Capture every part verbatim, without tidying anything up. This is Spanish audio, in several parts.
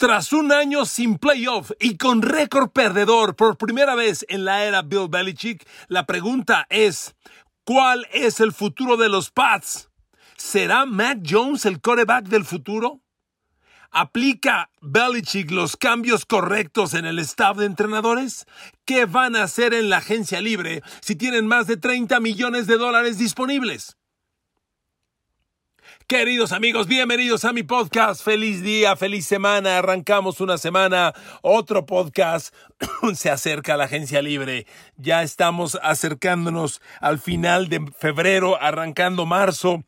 Tras un año sin playoff y con récord perdedor por primera vez en la era Bill Belichick, la pregunta es, ¿cuál es el futuro de los Pats? ¿Será Mac Jones el quarterback del futuro? ¿Aplica Belichick los cambios correctos en el staff de entrenadores? ¿Qué van a hacer en la agencia libre si tienen más de treinta millones de dólares disponibles? Queridos amigos, bienvenidos a mi podcast. Feliz día, feliz semana. Arrancamos una semana, otro podcast. Se acerca la agencia libre. Ya estamos acercándonos al final de febrero, arrancando marzo.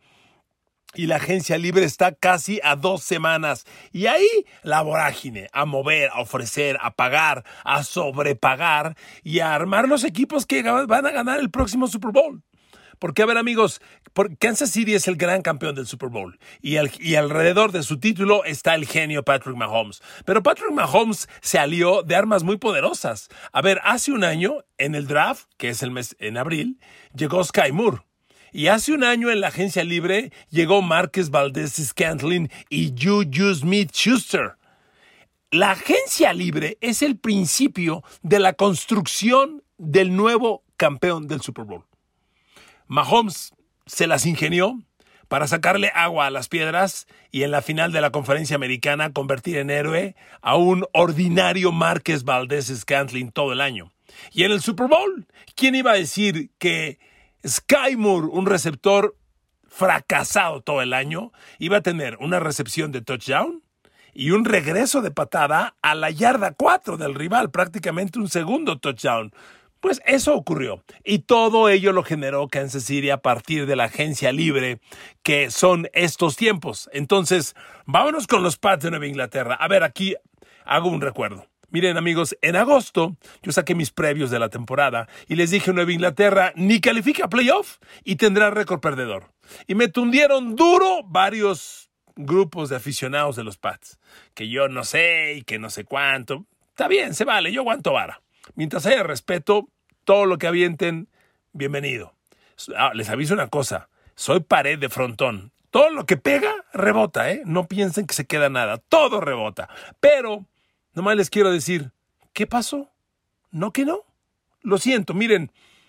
Y la agencia libre está casi a dos semanas. Y ahí la vorágine, a mover, a ofrecer, a pagar, a sobrepagar y a armar los equipos que van a ganar el próximo Super Bowl. Porque, a ver, amigos, Kansas City es el gran campeón del Super Bowl y, al, y alrededor de su título está el genio Patrick Mahomes. Pero Patrick Mahomes se alió de armas muy poderosas. A ver, hace un año en el draft, que es el mes en abril, llegó Sky Moore. Y hace un año en la agencia libre llegó Marquez Valdes-Scantling y Juju Smith-Schuster. La agencia libre es el principio de la construcción del nuevo campeón del Super Bowl. Mahomes se las ingenió para sacarle agua a las piedras y en la final de la conferencia americana convertir en héroe a un ordinario Marquez Valdes-Scantling todo el año. Y en el Super Bowl, ¿quién iba a decir que Sky Moore, un receptor fracasado todo el año, iba a tener una recepción de touchdown y un regreso de patada a la yarda cuatro del rival, prácticamente un segundo touchdown? Pues eso ocurrió y todo ello lo generó Kansas City a partir de la agencia libre que son estos tiempos. Entonces, vámonos con los Pats de Nueva Inglaterra. A ver, aquí hago un recuerdo. Miren, amigos, en agosto yo saqué mis previos de la temporada y les dije Nueva Inglaterra ni califica a playoff y tendrá récord perdedor. Y me tundieron duro varios grupos de aficionados de los Pats, que yo no sé y que no sé cuánto. Está bien, se vale, yo aguanto vara. Mientras haya respeto, todo lo que avienten, bienvenido. Ah, les aviso una cosa, soy pared de frontón. Todo lo que pega, rebota, ¿eh? No piensen que se queda nada, todo rebota. Pero, nomás les quiero decir, ¿qué pasó? ¿No que no? Lo siento, miren,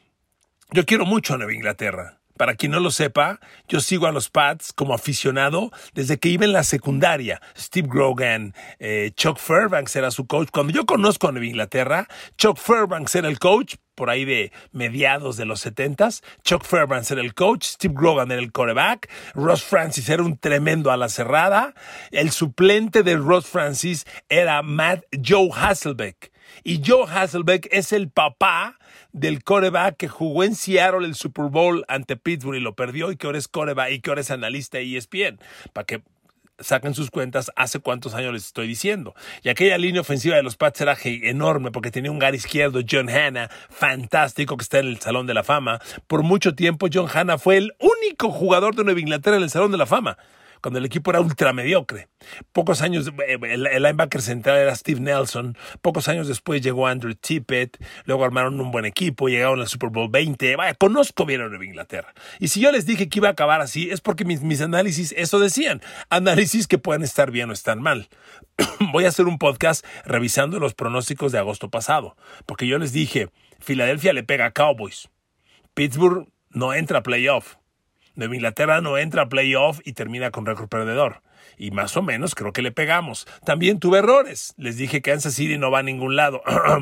yo quiero mucho a Nueva Inglaterra. Para quien no lo sepa, yo sigo a los Pats como aficionado desde que iba en la secundaria. Steve Grogan, eh, Chuck Fairbanks era su coach. Cuando yo conozco a Nueva Inglaterra, Chuck Fairbanks era el coach, por ahí de mediados de los setentas. Chuck Fairbanks era el coach, Steve Grogan era el quarterback, Ross Francis era un tremendo a la cerrada. El suplente de Ross Francis era Matt Joe Hasselbeck. Y Joe Hasselbeck es el papá del quarterback que jugó en Seattle el Super Bowl ante Pittsburgh y lo perdió y que ahora es quarterback y que ahora es analista de E S P N. Para que saquen sus cuentas hace cuántos años les estoy diciendo. Y aquella línea ofensiva de los Pats era enorme porque tenía un guard izquierdo, John Hannah, fantástico, que está en el Salón de la Fama. Por mucho tiempo John Hannah fue el único jugador de Nueva Inglaterra en el Salón de la Fama, cuando el equipo era ultramediocre. Pocos años, el, el linebacker central era Steve Nelson. Pocos años después llegó Andrew Tippett. Luego armaron un buen equipo, llegaron al Super Bowl veinte. Vaya, conozco bien a Nueva Inglaterra. Y si yo les dije que iba a acabar así, es porque mis, mis análisis eso decían. Análisis que pueden estar bien o estar mal. Voy a hacer un podcast revisando los pronósticos de agosto pasado. Porque yo les dije, Filadelfia le pega a Cowboys. Pittsburgh no entra a playoff. Nueva Inglaterra no entra a playoff y termina con récord perdedor. Y más o menos creo que le pegamos. También tuve errores. Les dije que Kansas City no va a ningún lado.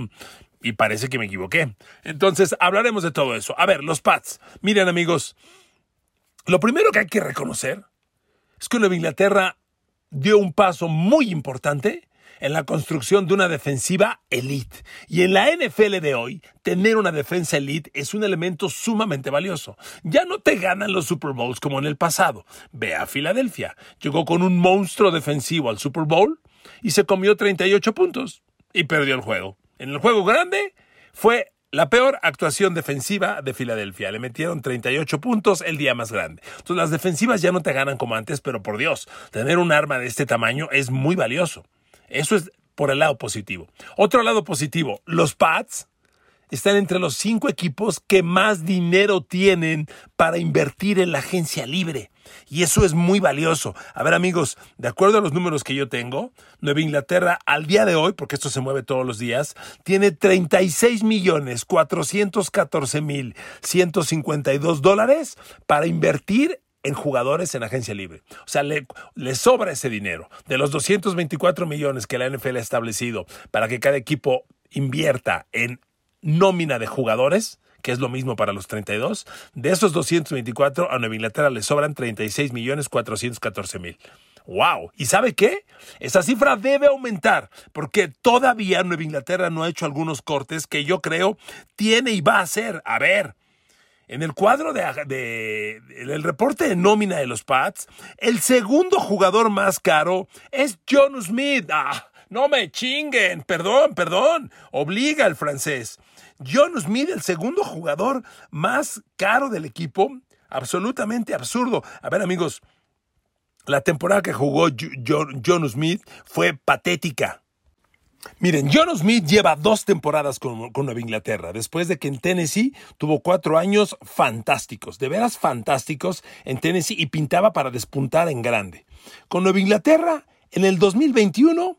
Y parece que me equivoqué. Entonces, hablaremos de todo eso. A ver, los Pats. Miren, amigos, lo primero que hay que reconocer es que Nueva Inglaterra dio un paso muy importante en la construcción de una defensiva elite. Y en la N F L de hoy, tener una defensa elite es un elemento sumamente valioso. Ya no te ganan los Super Bowls como en el pasado. Ve a Filadelfia. Llegó con un monstruo defensivo al Super Bowl y se comió treinta y ocho puntos y perdió el juego. En el juego grande fue la peor actuación defensiva de Filadelfia. Le metieron treinta y ocho puntos el día más grande. Entonces las defensivas ya no te ganan como antes, pero por Dios, tener un arma de este tamaño es muy valioso. Eso es por el lado positivo. Otro lado positivo, los Pats están entre los cinco equipos que más dinero tienen para invertir en la agencia libre. Y eso es muy valioso. A ver, amigos, de acuerdo a los números que yo tengo, Nueva Inglaterra al día de hoy, porque esto se mueve todos los días, tiene treinta y seis millones cuatrocientos catorce mil ciento cincuenta y dos dólares para invertir en jugadores en agencia libre. O sea, le, le sobra ese dinero. De los doscientos veinticuatro millones que la N F L ha establecido para que cada equipo invierta en nómina de jugadores, que es lo mismo para los treinta y dos, de esos doscientos veinticuatro a Nueva Inglaterra le sobran treinta y seis millones cuatrocientos catorce mil. ¡Wow! ¿Y sabe qué? Esa cifra debe aumentar porque todavía Nueva Inglaterra no ha hecho algunos cortes que yo creo tiene y va a hacer. A ver, en el cuadro de, de, de el reporte de nómina de los Pats, el segundo jugador más caro es John Smith. ¡Ah! No me chinguen, perdón, perdón, obliga al francés. John Smith, el segundo jugador más caro del equipo, absolutamente absurdo. A ver, amigos, la temporada que jugó John, John Smith fue patética. Miren, John Smith lleva dos temporadas con, con Nueva Inglaterra, después de que en Tennessee tuvo cuatro años fantásticos, de veras fantásticos en Tennessee y pintaba para despuntar en grande. Con Nueva Inglaterra, en el dos mil veintiuno,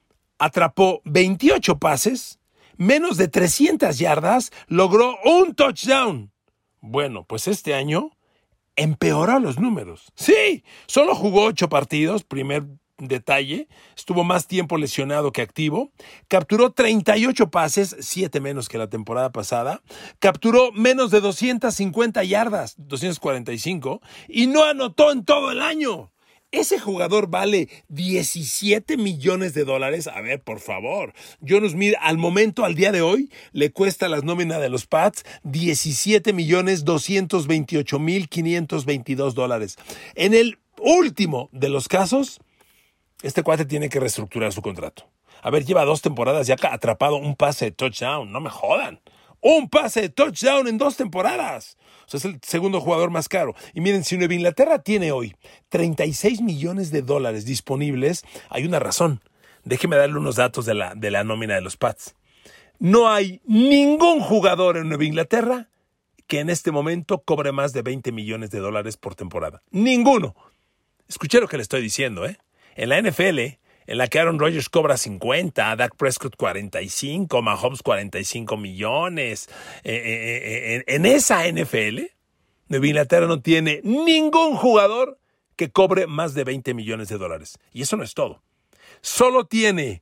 atrapó veintiocho pases, menos de trescientas yardas, logró un touchdown. Bueno, pues este año empeoró los números. Sí, solo jugó ocho partidos, primer detalle, estuvo más tiempo lesionado que activo, capturó treinta y ocho pases, siete menos que la temporada pasada, capturó menos de doscientas cincuenta yardas, doscientas cuarenta y cinco, y no anotó en todo el año. Ese jugador vale diecisiete millones de dólares. A ver, por favor. John Smith, al momento, al día de hoy, le cuesta las nóminas de los Pats diecisiete millones doscientos veintiocho mil quinientos veintidós dólares. En el último de los casos, este cuate tiene que reestructurar su contrato. A ver, lleva dos temporadas ya atrapado un pase de touchdown. No me jodan. Un pase de touchdown en dos temporadas. O sea, es el segundo jugador más caro. Y miren, si Nueva Inglaterra tiene hoy treinta y seis millones de dólares disponibles, hay una razón. Déjeme darle unos datos de la, de la nómina de los Pats. No hay ningún jugador en Nueva Inglaterra que en este momento cobre más de veinte millones de dólares por temporada. Ninguno. Escuché lo que le estoy diciendo, ¿eh? En la N F L, en la que Aaron Rodgers cobra cincuenta, Dak Prescott cuarenta y cinco, Mahomes cuarenta y cinco millones. Eh, eh, eh, en esa N F L, Nueva Inglaterra no tiene ningún jugador que cobre más de veinte millones de dólares. Y eso no es todo. Solo tiene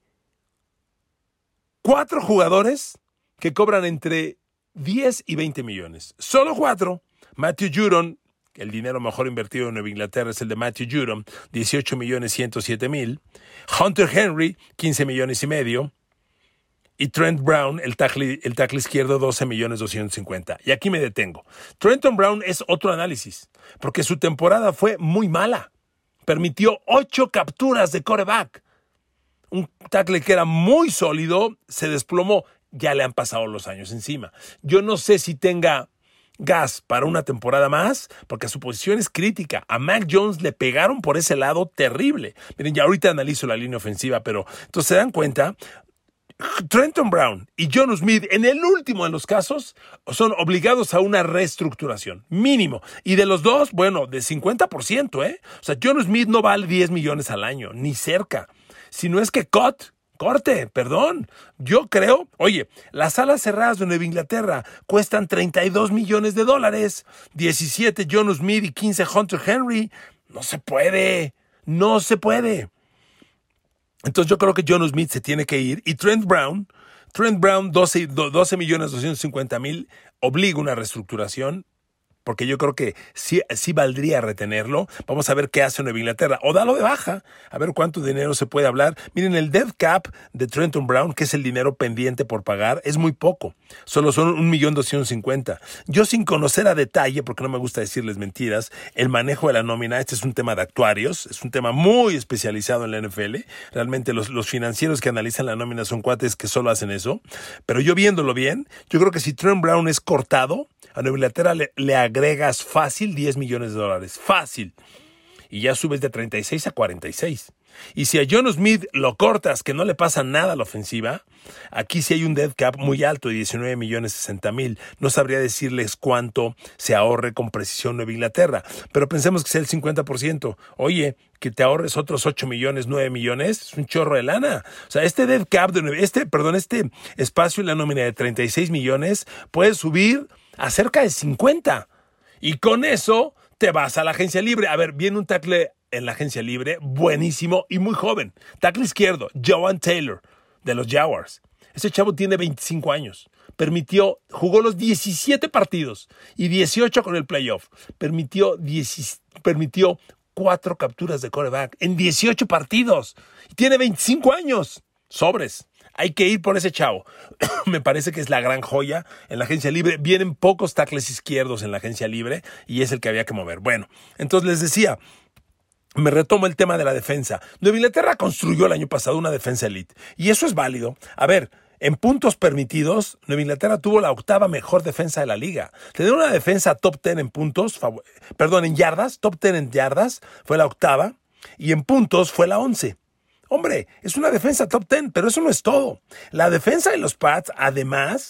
cuatro jugadores que cobran entre diez y veinte millones. Solo cuatro. Matthew Judon, el dinero mejor invertido en Nueva Inglaterra es el de Matthew Judon, dieciocho millones ciento siete mil. Hunter Henry, quince millones y medio. Y Trent Brown, el tackle, el tackle izquierdo, doce millones doscientos cincuenta. Y aquí me detengo. Trenton Brown es otro análisis, porque su temporada fue muy mala. Permitió ocho capturas de quarterback. Un tackle que era muy sólido, se desplomó. Ya le han pasado los años encima. Yo no sé si tenga gas para una temporada más, porque su posición es crítica. A Mac Jones le pegaron por ese lado terrible. Miren, ya ahorita analizo la línea ofensiva, pero entonces se dan cuenta, Trenton Brown y John Smith, en el último de los casos, son obligados a una reestructuración, mínimo. Y de los dos, bueno, de cincuenta por ciento, ¿eh? O sea, John Smith no vale diez millones al año, ni cerca. Si no es que cut, corte, perdón. Yo creo, oye, las alas cerradas de Nueva Inglaterra cuestan treinta y dos millones de dólares. diecisiete John Smith y quince Hunter Henry. No se puede, no se puede. Entonces yo creo que John Smith se tiene que ir. Y Trent Brown, Trent Brown, doce millones doscientos cincuenta mil, obliga una reestructuración, porque yo creo que sí, sí valdría retenerlo. Vamos a ver qué hace Nueva Inglaterra. O dalo de baja, a ver cuánto dinero se puede hablar. Miren, el dead cap de Trenton Brown, que es el dinero pendiente por pagar, es muy poco. Solo son un millón doscientos cincuenta. Yo, sin conocer a detalle, porque no me gusta decirles mentiras, el manejo de la nómina, este es un tema de actuarios, es un tema muy especializado en la N F L. Realmente los, los financieros que analizan la nómina son cuates que solo hacen eso. Pero yo viéndolo bien, yo creo que si Trent Brown es cortado, a Nueva Inglaterra le, le agregas fácil diez millones de dólares. Fácil. Y ya subes de treinta y seis a cuarenta y seis. Y si a John Smith lo cortas, que no le pasa nada a la ofensiva, aquí sí hay un dead cap muy alto de diecinueve millones sesenta mil. No sabría decirles cuánto se ahorre con precisión Nueva Inglaterra, pero pensemos que sea el cincuenta por ciento. Oye, que te ahorres otros ocho millones, nueve millones, es un chorro de lana. O sea, este dead cap, de, este, perdón, este espacio en la nómina de treinta y seis millones puede subir a cerca de cincuenta. Y con eso te vas a la agencia libre. A ver, viene un tackle en la agencia libre, buenísimo y muy joven. Tackle izquierdo, Jawan Taylor, de los Jaguars. Ese chavo tiene veinticinco años. Permitió, jugó los diecisiete partidos y dieciocho con el playoff. Permitió, diez, permitió cuatro capturas de quarterback en dieciocho partidos. Y tiene veinticinco años. Sobres. Hay que ir por ese chavo. Me parece que es la gran joya en la agencia libre. Vienen pocos tackles izquierdos en la agencia libre y es el que había que mover. Bueno, entonces les decía, me retomo el tema de la defensa. Nueva Inglaterra construyó el año pasado una defensa elite y eso es válido. A ver, en puntos permitidos, Nueva Inglaterra tuvo la octava mejor defensa de la liga. Tener una defensa top diez en puntos, fav- perdón, en yardas, top diez en yardas, fue la octava y en puntos fue la once. Hombre, es una defensa top diez, pero eso no es todo. La defensa de los Pats, además,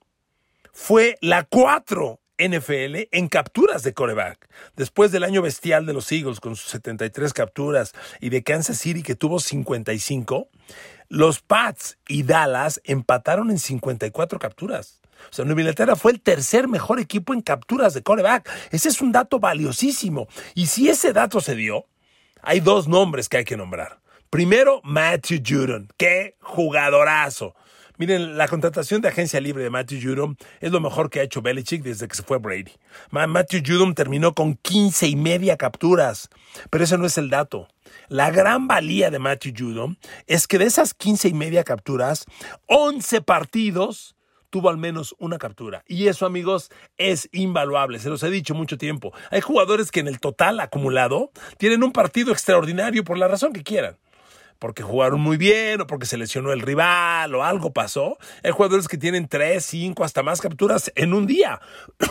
fue la cuatro N F L en capturas de quarterback. Después del año bestial de los Eagles con sus setenta y tres capturas y de Kansas City que tuvo cincuenta y cinco, los Pats y Dallas empataron en cincuenta y cuatro capturas. O sea, Nueva Inglaterra fue el tercer mejor equipo en capturas de quarterback. Ese es un dato valiosísimo. Y si ese dato se dio, hay dos nombres que hay que nombrar. Primero, Matthew Judon. ¡Qué jugadorazo! Miren, la contratación de agencia libre de Matthew Judon es lo mejor que ha hecho Belichick desde que se fue Brady. Matthew Judon terminó con quince y media capturas, pero ese no es el dato. La gran valía de Matthew Judon es que de esas quince y media capturas, once partidos tuvo al menos una captura. Y eso, amigos, es invaluable. Se los he dicho mucho tiempo. Hay jugadores que en el total acumulado tienen un partido extraordinario por la razón que quieran. Porque jugaron muy bien o porque se lesionó el rival o algo pasó. Hay jugadores que tienen tres, cinco, hasta más capturas en un día.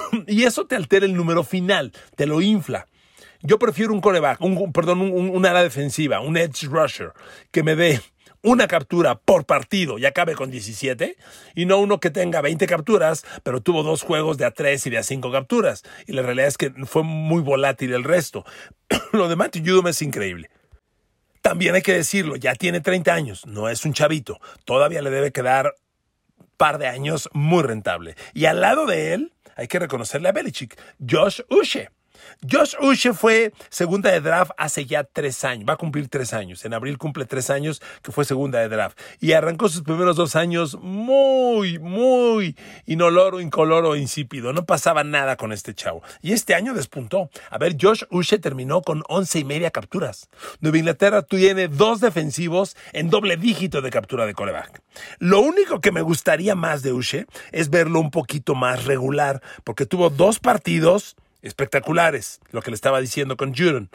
Y eso te altera el número final, te lo infla. Yo prefiero un quarterback, un, perdón, un, un ala defensiva, un edge rusher, que me dé una captura por partido y acabe con diecisiete, y no uno que tenga veinte capturas, pero tuvo dos juegos de a tres y de a cinco capturas. Y la realidad es que fue muy volátil el resto. Lo de Matthew Judon es increíble. También hay que decirlo, ya tiene treinta años, no es un chavito. Todavía le debe quedar un par de años muy rentable. Y al lado de él, hay que reconocerle a Belichick, Josh Uche. Josh Uche fue segunda de draft hace ya tres años, va a cumplir tres años, en abril cumple tres años que fue segunda de draft y arrancó sus primeros dos años muy, muy inoloro, incoloro, insípido, no pasaba nada con este chavo y este año despuntó. A ver, Josh Uche terminó con once y media capturas. Nueva Inglaterra tiene dos defensivos en doble dígito de captura de quarterback. Lo único que me gustaría más de Uche es verlo un poquito más regular, porque tuvo dos partidos espectaculares, lo que le estaba diciendo con Judon.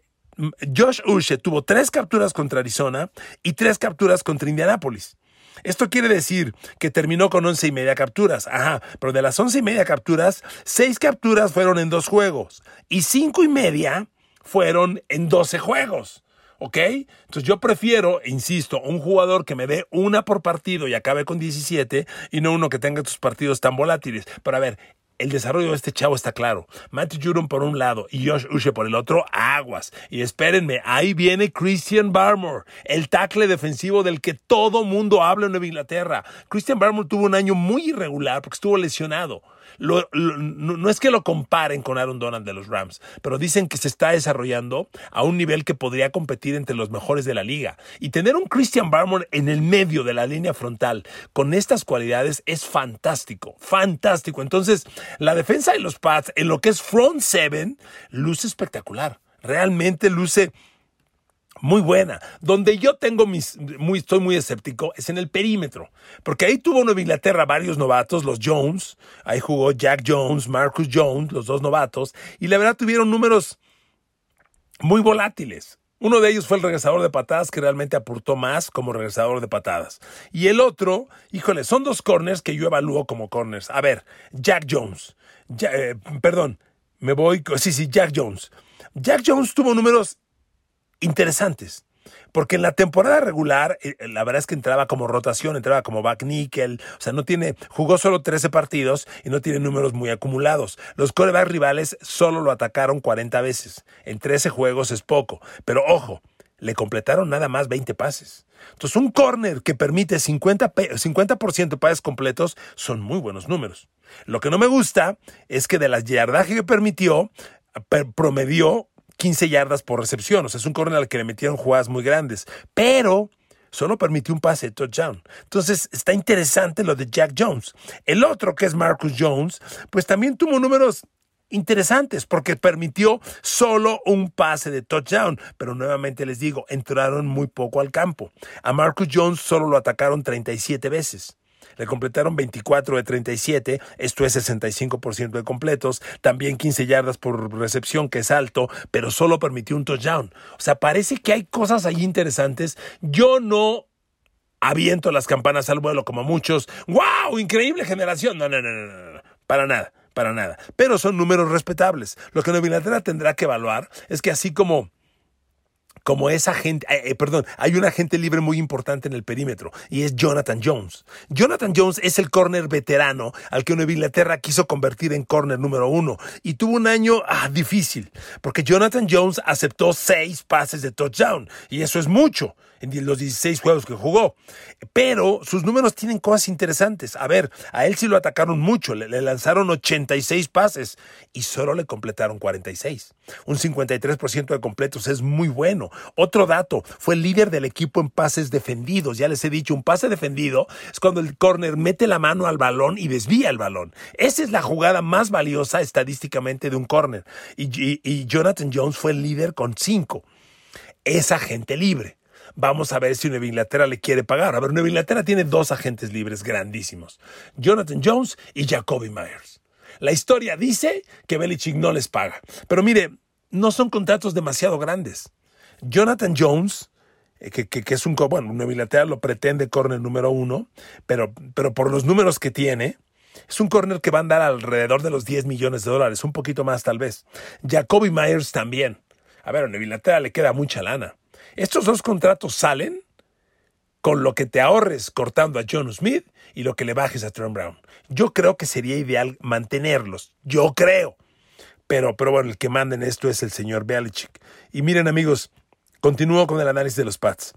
Josh Uche tuvo tres capturas contra Arizona y tres capturas contra Indianapolis. Esto quiere decir que terminó con once y media capturas. Ajá, pero de las once y media capturas, seis capturas fueron en dos juegos y cinco y media fueron en doce juegos. ¿Ok? Entonces yo prefiero, insisto, un jugador que me dé una por partido y acabe con diecisiete y no uno que tenga estos partidos tan volátiles. Pero a ver, el desarrollo de este chavo está claro. Matthew Judon por un lado y Josh Uche por el otro, aguas. Y espérenme, ahí viene Christian Barmore, el tackle defensivo del que todo mundo habla en Nueva Inglaterra. Christian Barmore tuvo un año muy irregular porque estuvo lesionado. Lo, lo, no, no es que lo comparen con Aaron Donald de los Rams, pero dicen que se está desarrollando a un nivel que podría competir entre los mejores de la liga. Y tener un Christian Barmore en el medio de la línea frontal con estas cualidades es fantástico, fantástico. Entonces, la defensa de los Pats en lo que es front seven luce espectacular. Realmente luce muy buena. Donde yo tengo mis, muy, estoy muy escéptico es en el perímetro, porque ahí tuvo Nueva Inglaterra varios novatos, los Jones, ahí jugó Jack Jones, Marcus Jones, los dos novatos, y la verdad tuvieron números muy volátiles. Uno de ellos fue el regresador de patadas que realmente aportó más como regresador de patadas. Y el otro, híjole, son dos corners que yo evalúo como corners. A ver, Jack Jones, ya, eh, perdón, me voy, sí, sí, Jack Jones. Jack Jones tuvo números interesantes. Porque en la temporada regular, eh, la verdad es que entraba como rotación, entraba como back nickel, o sea, no tiene, jugó solo trece partidos y no tiene números muy acumulados. Los quarterbacks rivales solo lo atacaron cuarenta veces. En trece juegos es poco, pero ojo, le completaron nada más veinte pases. Entonces, un corner que permite cincuenta por ciento de pases completos son muy buenos números. Lo que no me gusta es que de las yardaje que permitió, promedió quince yardas por recepción. O sea, es un corner al que le metieron jugadas muy grandes. Pero solo permitió un pase de touchdown. Entonces, está interesante lo de Jack Jones. El otro, que es Marcus Jones, pues también tuvo números interesantes porque permitió solo un pase de touchdown, pero nuevamente les digo, entraron muy poco al campo. A Marcus Jones solo lo atacaron treinta y siete veces. Le completaron veinticuatro de treinta y siete, esto es sesenta y cinco por ciento de completos, también quince yardas por recepción, que es alto, pero solo permitió un touchdown. O sea, parece que hay cosas ahí interesantes. Yo no aviento las campanas al vuelo como muchos. ¡Wow! ¡Increíble generación! No, no, no, no, no, no. Para nada. Para nada. Pero son números respetables. Lo que Nueva Inglaterra tendrá que evaluar es que así como, como esa gente, eh, eh, perdón, hay un agente libre muy importante en el perímetro y es Jonathan Jones. Jonathan Jones es el corner veterano al que Nueva Inglaterra quiso convertir en corner número uno y tuvo un año ah, difícil porque Jonathan Jones aceptó seis pases de touchdown y eso es mucho en los dieciséis juegos que jugó. Pero sus números tienen cosas interesantes. A ver, a él sí lo atacaron mucho. Le, le lanzaron ochenta y seis pases y solo le completaron cuarenta y seis. Un cincuenta y tres por ciento de completos es muy bueno. Otro dato, fue el líder del equipo en pases defendidos. Ya les he dicho, un pase defendido es cuando el corner mete la mano al balón y desvía el balón. Esa es la jugada más valiosa estadísticamente de un corner. Y, y, y Jonathan Jones fue el líder con cinco. Es agente libre. Vamos a ver si Nueva Inglaterra le quiere pagar. A ver, Nueva Inglaterra tiene dos agentes libres grandísimos. Jonathan Jones y Jakobi Meyers. La historia dice que Belichick no les paga. Pero mire, no son contratos demasiado grandes. Jonathan Jones, que, que, que es un... Bueno, Nueva Inglaterra lo pretende corner número uno, pero, pero por los números que tiene, es un corner que va a andar alrededor de los diez millones de dólares, un poquito más tal vez. Jakobi Meyers también. A ver, a Nueva Inglaterra le queda mucha lana. Estos dos contratos salen con lo que te ahorres cortando a John Smith y lo que le bajes a Trent Brown. Yo creo que sería ideal mantenerlos. Yo creo. Pero, pero bueno, el que manda en esto es el señor Belichick. Y miren, amigos, continúo con el análisis de los Pats.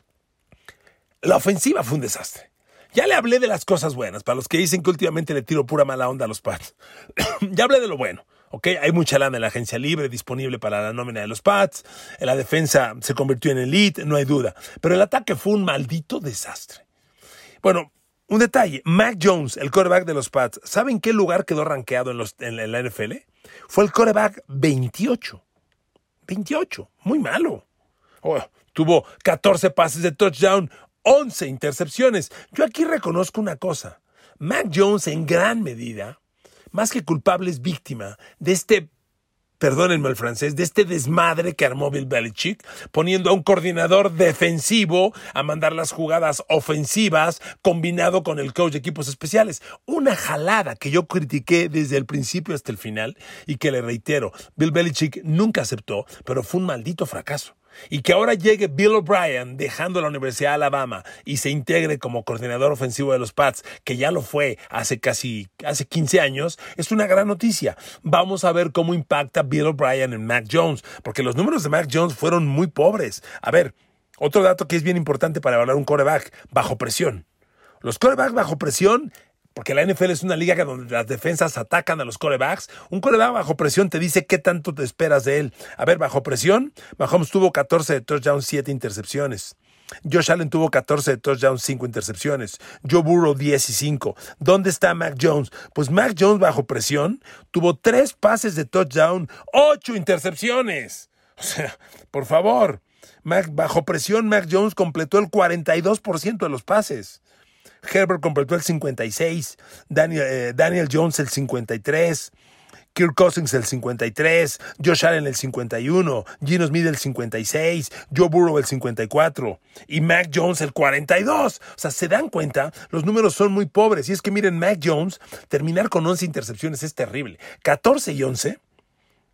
La ofensiva fue un desastre. Ya le hablé de las cosas buenas, para los que dicen que últimamente le tiro pura mala onda a los Pats. Ya hablé de lo bueno. Okay, hay mucha lana en la agencia libre disponible para la nómina de los Pats. La defensa se convirtió en elite, no hay duda. Pero el ataque fue un maldito desastre. Bueno, un detalle. Mac Jones, el quarterback de los Pats, ¿saben qué lugar quedó rankeado en, los, en, la, en la N F L? Fue el quarterback veintiocho. veintiocho, muy malo. Oh, tuvo catorce pases de touchdown, once intercepciones. Yo aquí reconozco una cosa. Mac Jones en gran medida, más que culpable, es víctima de este, perdónenme el francés, de este desmadre que armó Bill Belichick, poniendo a un coordinador defensivo a mandar las jugadas ofensivas, combinado con el coach de equipos especiales. Una jalada que yo critiqué desde el principio hasta el final y que le reitero, Bill Belichick nunca aceptó, pero fue un maldito fracaso. Y que ahora llegue Bill O'Brien dejando la Universidad de Alabama y se integre como coordinador ofensivo de los Pats, que ya lo fue hace casi hace quince años, es una gran noticia. Vamos a ver cómo impacta Bill O'Brien en Mac Jones, porque los números de Mac Jones fueron muy pobres. A ver, otro dato que es bien importante para evaluar un quarterback, bajo presión. Los quarterbacks bajo presión, porque la N F L es una liga donde las defensas atacan a los quarterbacks. Un quarterback bajo presión te dice qué tanto te esperas de él. A ver, bajo presión, Mahomes tuvo catorce de touchdowns, siete intercepciones. Josh Allen tuvo catorce de touchdowns, cinco intercepciones. Joe Burrow, diez y cinco. ¿Dónde está Mac Jones? Pues Mac Jones bajo presión tuvo tres pases de touchdown, ocho intercepciones. O sea, por favor, Mac, bajo presión Mac Jones completó el cuarenta y dos por ciento de los pases. Herbert completó el cincuenta y seis, Daniel, eh, Daniel Jones el cincuenta y tres, Kirk Cousins el cincuenta y tres, Josh Allen el cincuenta y uno, Geno Smith el cincuenta y seis, Joe Burrow el cincuenta y cuatro y Mac Jones el cuarenta y dos. O sea, ¿se dan cuenta? Los números son muy pobres. Y es que miren, Mac Jones terminar con once intercepciones es terrible. catorce y once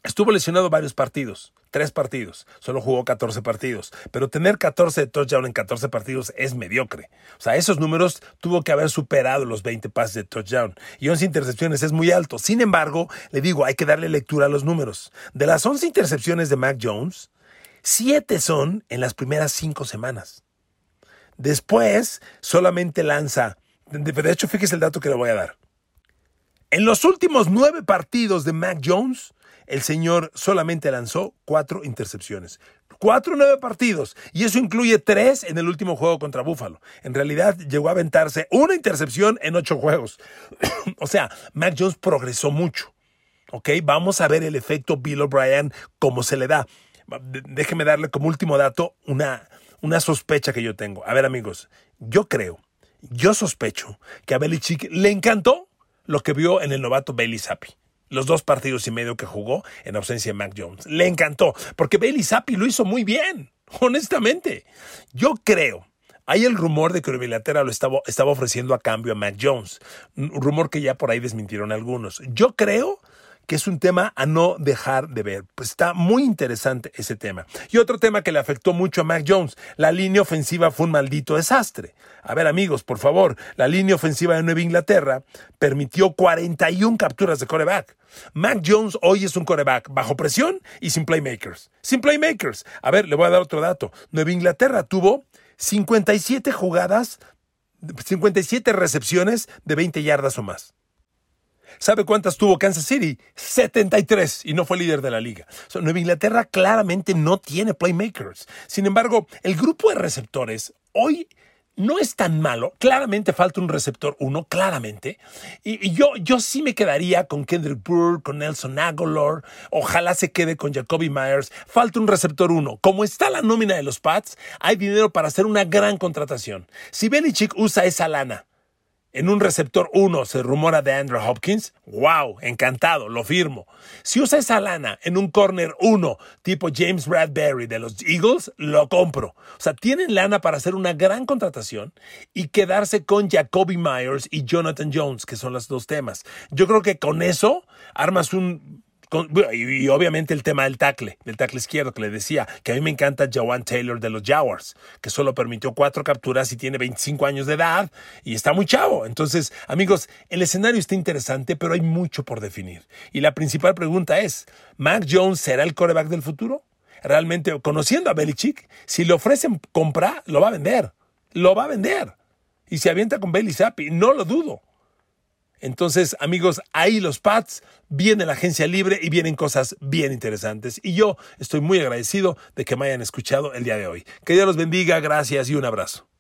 Estuvo lesionado varios partidos, tres partidos, solo jugó catorce partidos, pero tener catorce de touchdown en catorce partidos es mediocre. O sea, esos números tuvo que haber superado los veinte pases de touchdown y once intercepciones es muy alto. Sin embargo, le digo, hay que darle lectura a los números. De las once intercepciones de Mac Jones, siete son en las primeras cinco semanas. Después, solamente lanza, de hecho, fíjese el dato que le voy a dar. En los últimos nueve partidos de Mac Jones, el señor solamente lanzó cuatro intercepciones. Cuatro nueve partidos. Y eso incluye tres en el último juego contra Buffalo. En realidad llegó a aventarse una intercepción en ocho juegos. O sea, Mac Jones progresó mucho. ¿Ok? Vamos a ver el efecto Bill O'Brien, cómo se le da. Déjeme darle como último dato una, una sospecha que yo tengo. A ver, amigos, yo creo, yo sospecho que a Belichick le encantó lo que vio en el novato Bailey Zappi. Los dos partidos y medio que jugó en ausencia de Mac Jones. Le encantó, porque Bailey Zappi lo hizo muy bien, honestamente. Yo creo, hay el rumor de que Nueva Inglaterra lo estaba, estaba ofreciendo a cambio a Mac Jones. Un rumor que ya por ahí desmintieron algunos. Yo creo que es un tema a no dejar de ver. Pues está muy interesante ese tema. Y otro tema que le afectó mucho a Mac Jones, la línea ofensiva fue un maldito desastre. A ver, amigos, por favor, la línea ofensiva de Nueva Inglaterra permitió cuarenta y una capturas de quarterback. Mac Jones hoy es un quarterback bajo presión y sin playmakers. Sin playmakers. A ver, le voy a dar otro dato. Nueva Inglaterra tuvo cincuenta y siete jugadas, cincuenta y siete recepciones de veinte yardas o más. ¿Sabe cuántas tuvo Kansas City? setenta y tres, y no fue líder de la liga. O sea, Nueva Inglaterra claramente no tiene playmakers. Sin embargo, el grupo de receptores hoy no es tan malo. Claramente falta un receptor uno, claramente. Y, y yo, yo sí me quedaría con Kendrick Bourne, con Nelson Agholor. Ojalá se quede con Jacoby Myers. Falta un receptor uno. Como está la nómina de los Pats, hay dinero para hacer una gran contratación. Si Belichick usa esa lana en un receptor uno, se rumora de Andrew Hopkins, wow, encantado, lo firmo. Si usa esa lana en un corner uno, tipo James Bradbury de los Eagles, lo compro. O sea, tienen lana para hacer una gran contratación y quedarse con Jacoby Myers y Jonathan Jones, que son los dos temas. Yo creo que con eso armas un... Con, y, y obviamente el tema del tackle, del tackle izquierdo que le decía, que a mí me encanta Jawan Taylor de los Jaguars, que solo permitió cuatro capturas y tiene veinticinco años de edad y está muy chavo. Entonces, amigos, el escenario está interesante, pero hay mucho por definir. Y la principal pregunta es, ¿Mac Jones será el quarterback del futuro? Realmente, conociendo a Belichick, si le ofrecen comprar, lo va a vender. Lo va a vender. Y se avienta con Bailey Zappi, no lo dudo. Entonces, amigos, ahí los Pats, viene la agencia libre y vienen cosas bien interesantes. Y yo estoy muy agradecido de que me hayan escuchado el día de hoy. Que Dios los bendiga, gracias y un abrazo.